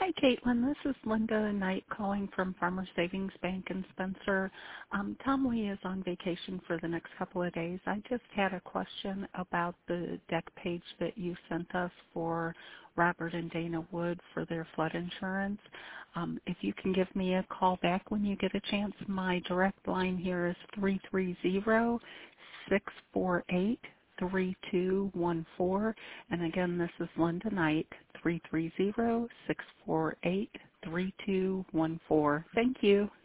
Hi, Caitlin. This is Linda Knight calling from Farmer Savings Bank in Spencer. Tom Lee is on vacation for the next couple of days. I just had a question about the deck page that you sent us for Robert and Dana Wood for their flood insurance. If you can give me a call back when you get a chance, my direct line here is 330-648-3214. And again, this is Linda Knight, 330-648-3214. Thank you.